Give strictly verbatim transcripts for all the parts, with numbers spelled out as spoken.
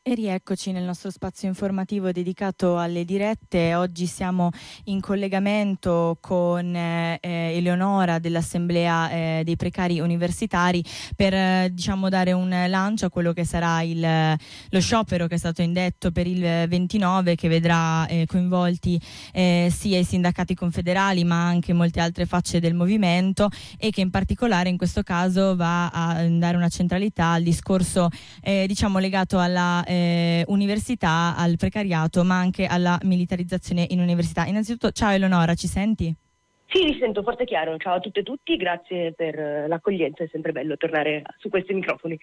E rieccoci nel nostro spazio informativo dedicato alle dirette. Oggi siamo in collegamento con eh, Eleonora dell'Assemblea eh, dei Precari Universitari per eh, diciamo dare un lancio a quello che sarà il, lo sciopero che è stato indetto per il ventinove, che vedrà eh, coinvolti eh, sia i sindacati confederali ma anche molte altre facce del movimento, e che in particolare in questo caso va a dare una centralità al discorso eh, diciamo legato alla eh, Eh, università, al precariato, ma anche alla militarizzazione in università. Innanzitutto, ciao Eleonora, ci senti? Sì, mi sento forte e chiaro. Ciao a tutte e tutti, grazie per l'accoglienza, è sempre bello tornare su questi microfoni.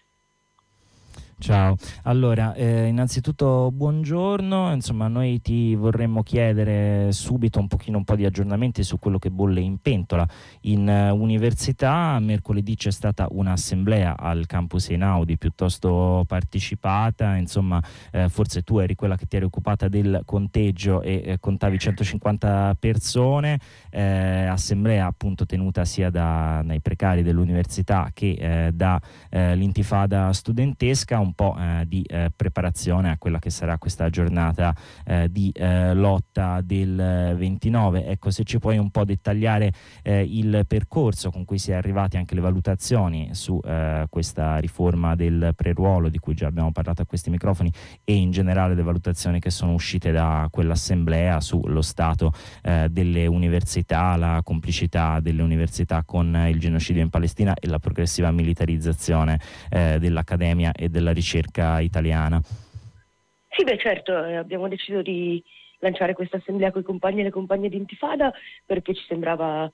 Ciao, allora eh, innanzitutto buongiorno, insomma noi ti vorremmo chiedere subito un pochino un po' di aggiornamenti su quello che bolle in pentola in uh, università. Mercoledì c'è stata un'assemblea al campus Einaudi piuttosto partecipata, insomma eh, forse tu eri quella che ti eri occupata del conteggio e eh, contavi centocinquanta persone, eh, assemblea appunto tenuta sia da, dai precari dell'università che eh, da eh, l'intifada studentesca, un un po' eh, di eh, preparazione a quella che sarà questa giornata eh, di eh, lotta del ventinove. Ecco, se ci puoi un po' dettagliare eh, il percorso con cui si è arrivati, anche le valutazioni su eh, questa riforma del preruolo di cui già abbiamo parlato a questi microfoni, e in generale le valutazioni che sono uscite da quell'assemblea sullo stato eh, delle università, la complicità delle università con il genocidio in Palestina e la progressiva militarizzazione eh, dell'accademia e della ricerca italiana. Sì, beh certo, eh, abbiamo deciso di lanciare questa assemblea con i compagni e le compagne di Intifada perché ci sembrava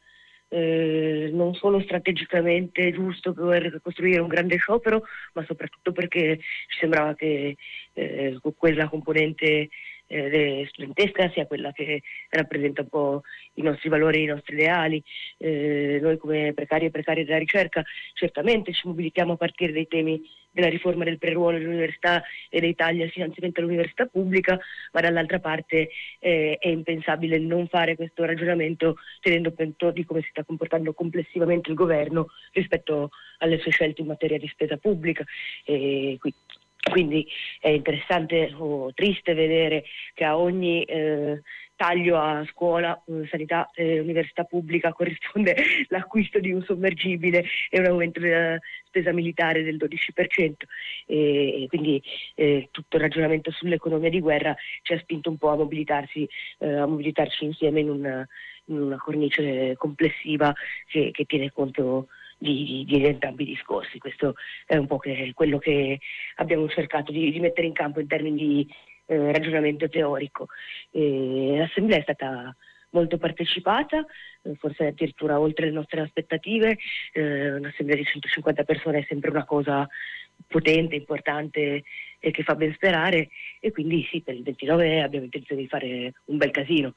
eh, non solo strategicamente giusto per costruire un grande sciopero, ma soprattutto perché ci sembrava che eh, quella componente eh, studentesca sia quella che rappresenta un po' i nostri valori e i nostri ideali. Eh, noi come precari e precari della ricerca certamente ci mobilitiamo a partire dai temi della riforma del preruolo dell'università e dei tagli al finanziamento all'università pubblica, ma dall'altra parte eh, è impensabile non fare questo ragionamento tenendo conto di come si sta comportando complessivamente il governo rispetto alle sue scelte in materia di spesa pubblica. E qui, quindi è interessante o triste vedere che a ogni eh, taglio a scuola, sanità e università pubblica corrisponde l'acquisto di un sommergibile e un aumento della spesa militare del dodici per cento, e quindi eh, tutto il ragionamento sull'economia di guerra ci ha spinto un po' a mobilitarsi, eh, a mobilitarci insieme in una, in una cornice complessiva che, che tiene conto Di, di entrambi i discorsi. Questo è un po' che quello che abbiamo cercato di, di mettere in campo in termini di eh, ragionamento teorico. E l'assemblea è stata molto partecipata, eh, forse addirittura oltre le nostre aspettative. Eh, un'assemblea di centocinquanta persone è sempre una cosa potente, importante e che fa ben sperare, e quindi sì, per il ventinove abbiamo intenzione di fare un bel casino.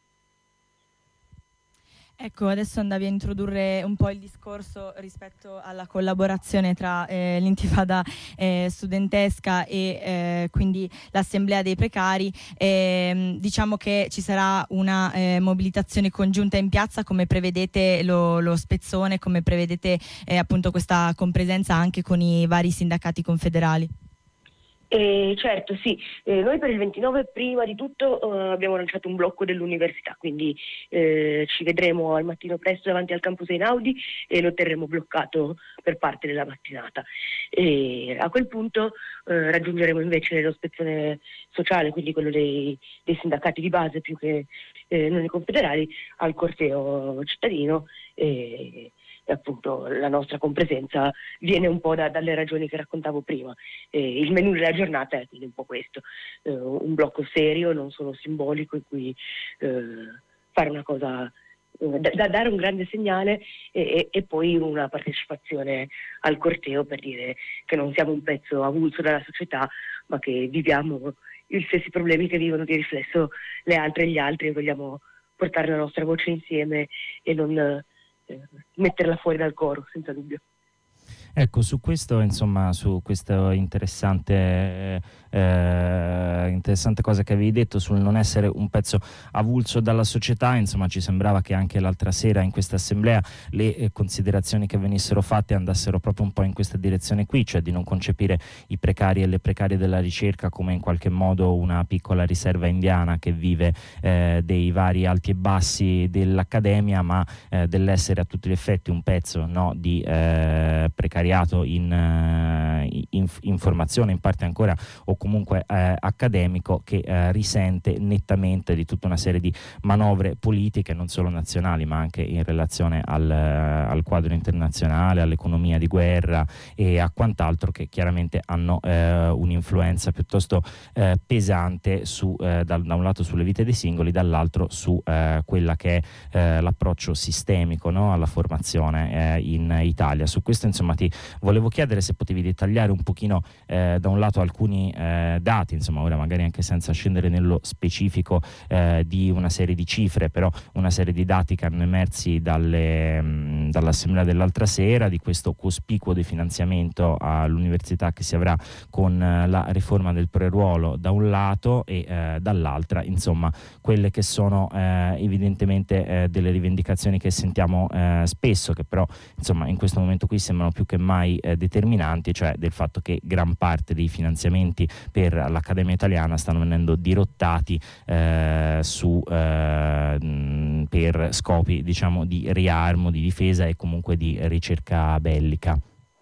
Ecco, adesso andavi a introdurre un po' il discorso rispetto alla collaborazione tra eh, l'intifada eh, studentesca e eh, quindi l'assemblea dei precari. E, diciamo che ci sarà una eh, mobilitazione congiunta in piazza, come prevedete lo, lo spezzone, come prevedete eh, appunto questa compresenza anche con i vari sindacati confederali? Eh, certo, sì. Eh, noi per il ventinove prima di tutto eh, abbiamo lanciato un blocco dell'università, quindi eh, ci vedremo al mattino presto davanti al campus Einaudi e lo terremo bloccato per parte della mattinata. E a quel punto eh, raggiungeremo invece lo spezzone sociale, quindi quello dei, dei sindacati di base più che eh, non i confederali, al corteo cittadino. E, E appunto la nostra compresenza viene un po' da, dalle ragioni che raccontavo prima. Eh, il menù della giornata è quindi un po' questo, eh, un blocco serio, non solo simbolico, in cui eh, fare una cosa, eh, da, da dare un grande segnale e, e, e poi una partecipazione al corteo per dire che non siamo un pezzo avulso dalla società, ma che viviamo gli stessi problemi che vivono di riflesso le altre e gli altri, e vogliamo portare la nostra voce insieme e non Eh, metterla fuori dal coro, senza dubbio. Ecco, su questo, insomma, su questa interessante, eh, interessante cosa che avevi detto sul non essere un pezzo avulso dalla società, insomma, ci sembrava che anche l'altra sera in questa assemblea le eh, considerazioni che venissero fatte andassero proprio un po' in questa direzione qui, cioè di non concepire i precari e le precarie della ricerca come in qualche modo una piccola riserva indiana che vive eh, dei vari alti e bassi dell'accademia, ma eh, dell'essere a tutti gli effetti un pezzo, no, di eh, precariato in, in, in formazione, in parte ancora o comunque eh, accademico, che eh, risente nettamente di tutta una serie di manovre politiche non solo nazionali ma anche in relazione al, al quadro internazionale, all'economia di guerra e a quant'altro, che chiaramente hanno eh, un'influenza piuttosto eh, pesante su, eh, da, da un lato sulle vite dei singoli, dall'altro su eh, quella che è eh, l'approccio sistemico, no, alla formazione eh, in Italia. Su questo, insomma, ti volevo chiedere se potevi dettagliare un pochino eh, da un lato alcuni eh, dati, insomma, ora magari anche senza scendere nello specifico eh, di una serie di cifre, però una serie di dati che hanno emersi dalle, mh, dall'assemblea dell'altra sera, di questo cospicuo definanziamento all'università che si avrà con eh, la riforma del preruolo da un lato e eh, dall'altra, insomma, quelle che sono eh, evidentemente eh, delle rivendicazioni che sentiamo eh, spesso, che però, insomma, in questo momento qui sembrano più che mai eh, determinanti, cioè del fatto che gran parte dei finanziamenti per l'Accademia Italiana stanno venendo dirottati eh, su, eh, mh, per scopi, diciamo, di riarmo, di difesa e comunque di ricerca bellica.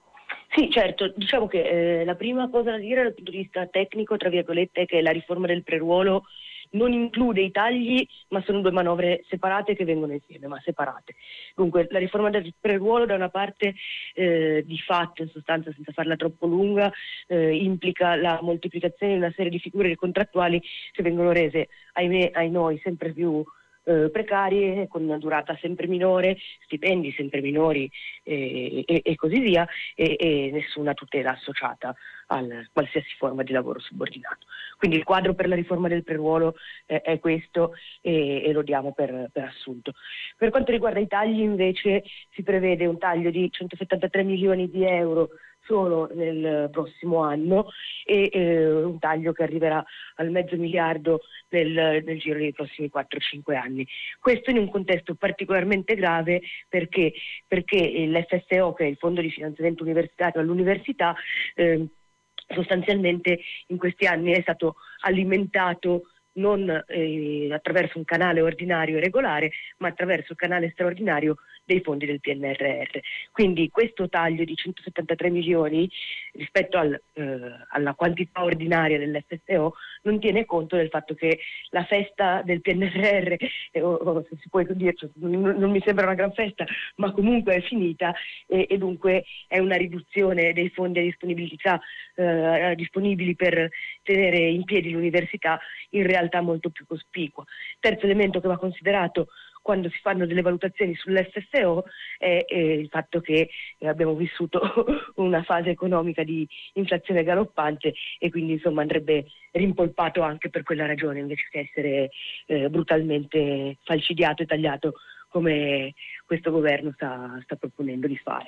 Sì, certo, diciamo che eh, la prima cosa da dire dal punto di vista tecnico, tra virgolette, è che la riforma del preruolo non include i tagli, ma sono due manovre separate che vengono insieme, ma separate. Dunque, la riforma del preruolo da una parte eh, di fatto, in sostanza, senza farla troppo lunga, eh, implica la moltiplicazione di una serie di figure contrattuali che vengono rese, ahimè, ai noi, sempre più eh, precarie, con una durata sempre minore, stipendi sempre minori eh, e, e così via, e, e nessuna tutela associata a qualsiasi forma di lavoro subordinato. Quindi il quadro per la riforma del preruolo eh, è questo e, e lo diamo per, per assunto. Per quanto riguarda i tagli, invece, si prevede un taglio di centosettantatré milioni di euro solo nel prossimo anno e eh, un taglio che arriverà al mezzo miliardo nel, nel giro dei prossimi quattro cinque anni. Questo in un contesto particolarmente grave perché, perché l'F S O, che è il Fondo di Finanziamento Universitario all'università, eh, sostanzialmente in questi anni è stato alimentato non eh, attraverso un canale ordinario e regolare, ma attraverso il canale straordinario dei fondi del P N R R. Quindi questo taglio di centosettantatré milioni rispetto al, eh, alla quantità ordinaria dell'F S O non tiene conto del fatto che la festa del P N R R, eh, o, o, se si può dire, cioè, non, non mi sembra una gran festa, ma comunque è finita e, e dunque è una riduzione dei fondi a disponibilità eh, disponibili per tenere in piedi l'università in realtà molto più cospicua. Terzo elemento che va considerato quando si fanno delle valutazioni sull'F S O è, è il fatto che eh, abbiamo vissuto una fase economica di inflazione galoppante e quindi, insomma, andrebbe rimpolpato anche per quella ragione, invece che essere eh, brutalmente falcidiato e tagliato come questo governo sta, sta proponendo di fare.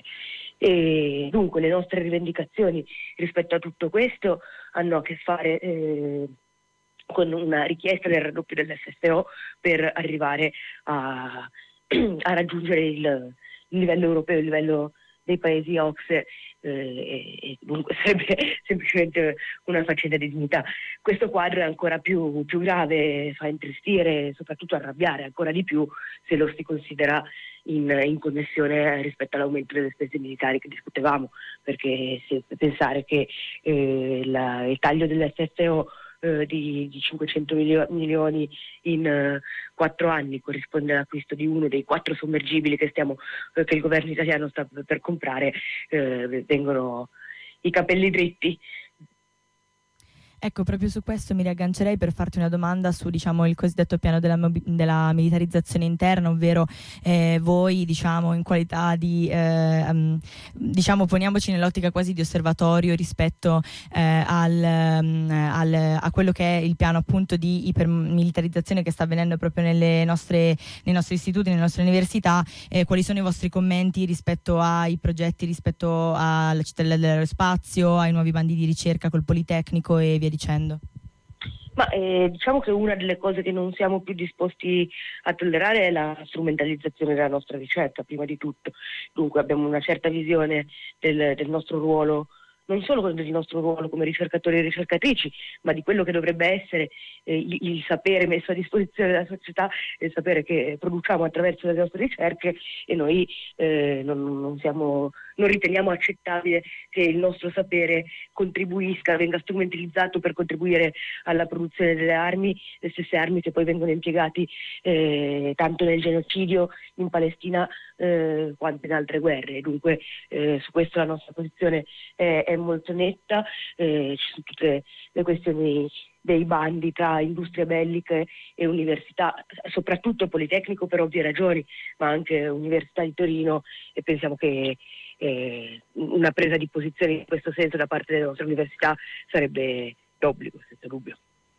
E dunque le nostre rivendicazioni rispetto a tutto questo hanno a che fare eh, con una richiesta del raddoppio dell'F S O per arrivare a, a raggiungere il, il livello europeo, il livello dei paesi O C S E, eh, e dunque sarebbe semplicemente una faccenda di dignità. Questo quadro è ancora più, più grave, fa intristire e soprattutto arrabbiare ancora di più se lo si considera in, in connessione rispetto all'aumento delle spese militari che discutevamo, perché se pensare che eh, la, il taglio dell'F S O Di, di cinquecento milio- milioni in uh, quattro anni corrisponde all'acquisto di uno dei quattro sommergibili che, stiamo, uh, che il governo italiano sta per, per comprare, uh, vengono i capelli dritti. Ecco, proprio su questo mi riaggancerei per farti una domanda su, diciamo, il cosiddetto piano della, mobi- della militarizzazione interna, ovvero eh, voi, diciamo, in qualità di, eh, um, diciamo, poniamoci nell'ottica quasi di osservatorio rispetto eh, al, um, al, a quello che è il piano appunto di ipermilitarizzazione che sta avvenendo proprio nelle nostre, nei nostri istituti, nelle nostre università, eh, quali sono i vostri commenti rispetto ai progetti, rispetto alla cittadella dell'aerospazio, ai nuovi bandi di ricerca col Politecnico e via dicendo? Ma eh, diciamo che una delle cose che non siamo più disposti a tollerare è la strumentalizzazione della nostra ricerca, prima di tutto. Dunque abbiamo una certa visione del, del nostro ruolo, non solo del nostro ruolo come ricercatori e ricercatrici, ma di quello che dovrebbe essere eh, il, il sapere messo a disposizione della società, il sapere che produciamo attraverso le nostre ricerche, e noi eh, non, non, siamo, non riteniamo accettabile che il nostro sapere contribuisca, venga strumentalizzato per contribuire alla produzione delle armi, le stesse armi che poi vengono impiegate eh, tanto nel genocidio in Palestina eh, quanto in altre guerre. Dunque eh, su questo la nostra posizione è, è molto netta, eh, ci sono tutte le questioni dei bandi tra industrie belliche e università, soprattutto Politecnico per ovvie ragioni, ma anche Università di Torino, e pensiamo che eh, una presa di posizione in questo senso da parte delle nostre università sarebbe d'obbligo, senza dubbio.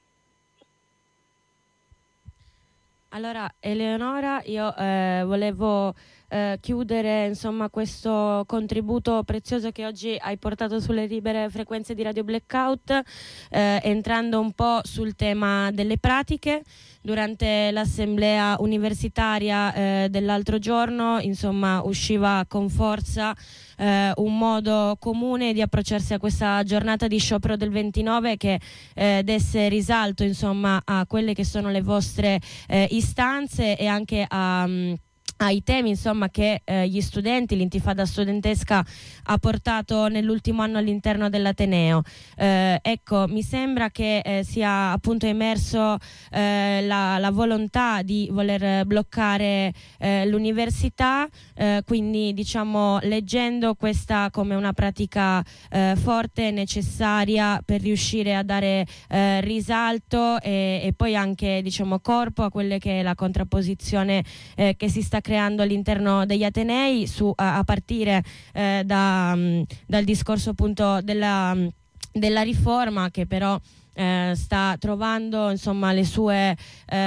Allora, Eleonora, io eh, volevo eh, chiudere insomma questo contributo prezioso che oggi hai portato sulle libere frequenze di Radio Blackout, eh, entrando un po' sul tema delle pratiche. Durante l'assemblea universitaria eh, dell'altro giorno, insomma, usciva con forza eh, un modo comune di approcciarsi a questa giornata di sciopero del ventinove che eh, desse risalto, insomma, a quelle che sono le vostre eh, istanze e anche a mh, ai temi, insomma, che eh, gli studenti, l'intifada studentesca ha portato nell'ultimo anno all'interno dell'Ateneo. Eh, ecco, mi sembra che eh, sia appunto emerso eh, la, la volontà di voler bloccare eh, l'università, eh, quindi diciamo leggendo questa come una pratica eh, forte, necessaria per riuscire a dare eh, risalto e, e poi anche diciamo corpo a quelle che è la contrapposizione eh, che si sta creando all'interno degli Atenei, su, a, a partire eh, da, mh, dal discorso appunto della, mh, della riforma, che però eh, sta trovando insomma le sue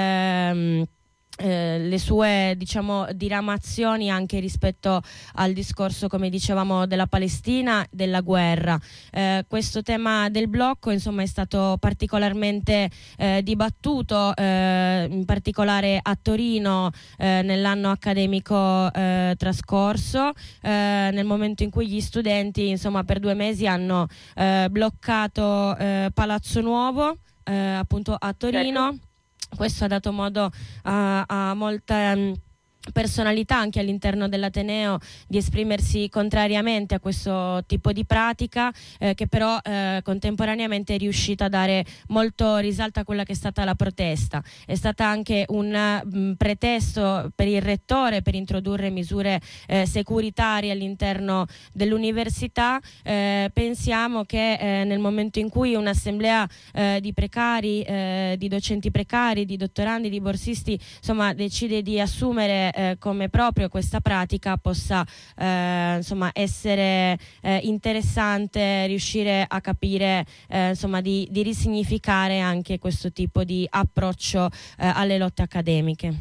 ehm, Eh, le sue diciamo diramazioni anche rispetto al discorso, come dicevamo, della Palestina, della guerra. Eh, questo tema del blocco insomma è stato particolarmente eh, dibattuto, eh, in particolare a Torino eh, nell'anno accademico eh, trascorso, eh, nel momento in cui gli studenti insomma per due mesi hanno eh, bloccato eh, Palazzo Nuovo eh, appunto a Torino. Certo. Questo ha dato modo a, a molta um, personalità anche all'interno dell'Ateneo di esprimersi contrariamente a questo tipo di pratica, eh, che però eh, contemporaneamente è riuscita a dare molto risalto a quella che è stata la protesta. È stata anche un mh, pretesto per il rettore per introdurre misure eh, securitarie all'interno dell'università. Eh, pensiamo che eh, nel momento in cui un'assemblea eh, di precari, eh, di docenti precari, di dottorandi, di borsisti, insomma, decide di assumere Eh, come proprio questa pratica, possa eh, insomma essere eh, interessante riuscire a capire eh, insomma di, di risignificare anche questo tipo di approccio eh, alle lotte accademiche.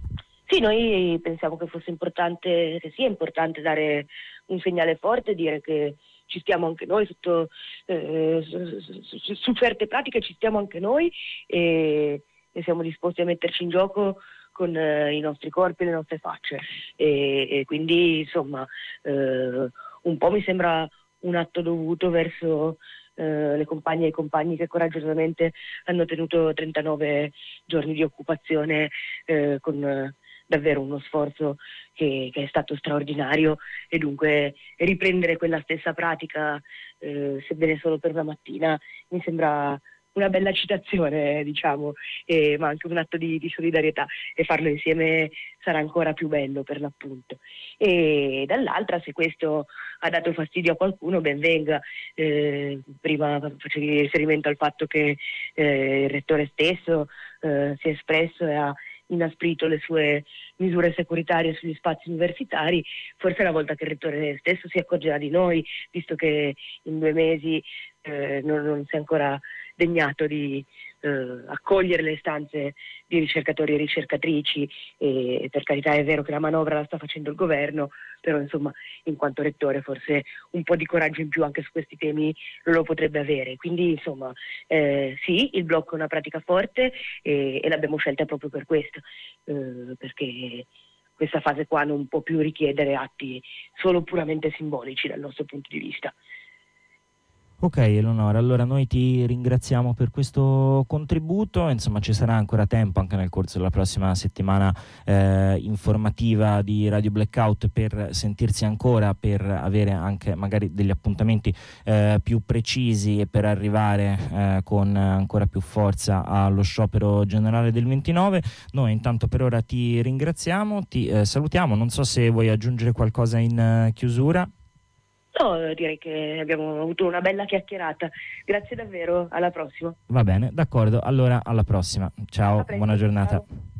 Sì, noi pensiamo che fosse importante, che sia importante dare un segnale forte, dire che ci stiamo anche noi sotto, eh, su, su, su certe pratiche, ci stiamo anche noi e, e siamo disposti a metterci in gioco con eh, i nostri corpi e le nostre facce, e, e quindi insomma eh, un po' mi sembra un atto dovuto verso eh, le compagne e i compagni che coraggiosamente hanno tenuto trentanove giorni di occupazione eh, con eh, davvero uno sforzo che, che è stato straordinario, e dunque riprendere quella stessa pratica eh, sebbene solo per una mattina mi sembra una bella citazione, diciamo, e, ma anche un atto di, di solidarietà, e farlo insieme sarà ancora più bello per l'appunto. E dall'altra, se questo ha dato fastidio a qualcuno, ben venga. Eh, prima facevi riferimento al fatto che eh, il rettore stesso eh, si è espresso e ha inasprito le sue misure securitarie sugli spazi universitari. Forse è la volta che il rettore stesso si accorgerà di noi, visto che in due mesi eh, non, non si è ancora degnato di eh, accogliere le istanze di ricercatori e ricercatrici. E per carità è vero che la manovra la sta facendo il governo, però insomma in quanto rettore forse un po' di coraggio in più anche su questi temi lo potrebbe avere. Quindi insomma eh, sì, il blocco è una pratica forte e, e l'abbiamo scelta proprio per questo, eh, perché questa fase qua non può più richiedere atti solo puramente simbolici dal nostro punto di vista. Ok Eleonora, allora noi ti ringraziamo per questo contributo, insomma ci sarà ancora tempo anche nel corso della prossima settimana eh, informativa di Radio Blackout per sentirsi ancora, per avere anche magari degli appuntamenti eh, più precisi e per arrivare eh, con ancora più forza allo sciopero generale del ventinove. Noi intanto per ora ti ringraziamo, ti eh, salutiamo, non so se vuoi aggiungere qualcosa in eh, chiusura. No, direi che abbiamo avuto una bella chiacchierata. Grazie davvero, alla prossima. Va bene, d'accordo, allora alla prossima. Ciao, buona giornata. Ciao.